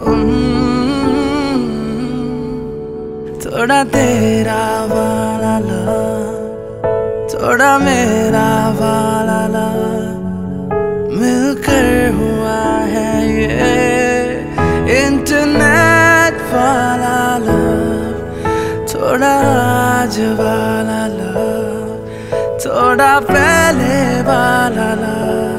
थोड़ा तेरा वाला लव, थोड़ा मेरा वाला लव, मिलकर हुआ है ये इंटरनेट वाला लव। थोड़ा आज वाला लव, थोड़ा पहले वाला लव।